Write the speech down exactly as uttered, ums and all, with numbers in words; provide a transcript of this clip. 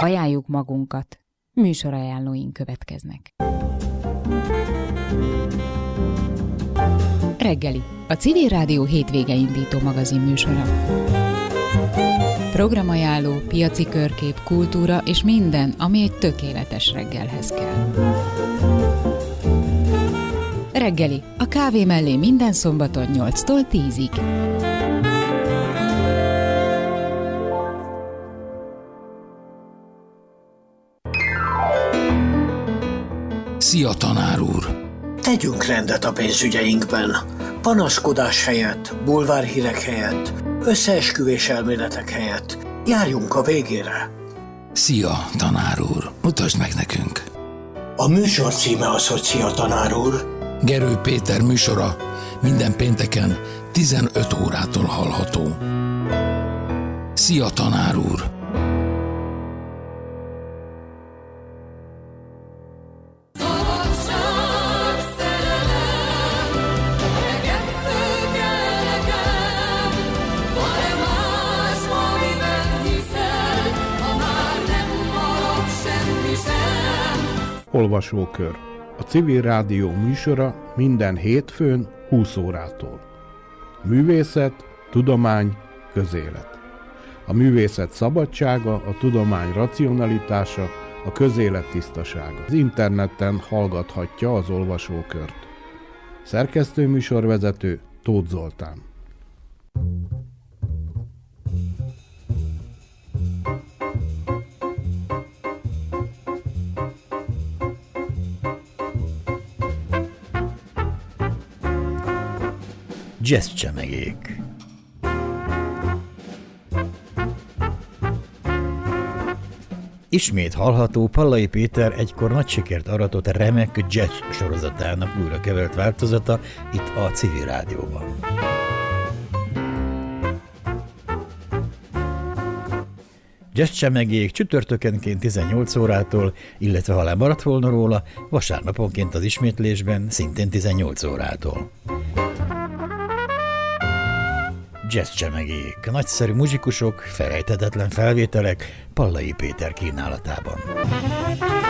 Ajánljuk magunkat. Műsorajánlóink következnek. Reggeli, a Civil Rádió hétvége indító magazin műsora. Programajánló, piaci körkép, kultúra és minden, ami egy tökéletes reggelhez kell. Reggeli, a kávé mellé minden szombaton nyolctól tízig. Szia, tanár úr! Tegyünk rendet a pénzügyeinkben. Panaszkodás helyett, bulvárhírek helyett, összeesküvés elméletek helyett. Járjunk a végére. Szia, tanár úr! Mutasd meg nekünk! A műsor címe az, hogy Szia, tanár úr. Gerő Péter műsora minden pénteken tizenöt órától hallható. Szia, tanár úr! Olvasókör. A Civil Rádió műsora minden hétfőn húsz órától. Művészet, tudomány, közélet. A művészet szabadsága, a tudomány racionalitása, a közélet tisztasága. Az interneten hallgathatja az olvasókört. Szerkesztő műsorvezető Tóth Zoltán. Jazzcsemegék. Ismét hallható Pallai Péter egykor nagy sikert aratott remek jazz sorozatának újra kevert változata itt a Civil Rádióban. Jazzcsemegék csütörtökenként tizennyolc órától, illetve ha lemaradt volna róla, vasárnaponként az ismétlésben szintén tizennyolc órától. Jazzcsemegék, nagyszerű muzsikusok, felejthetetlen felvételek Pallai Péter kínálatában.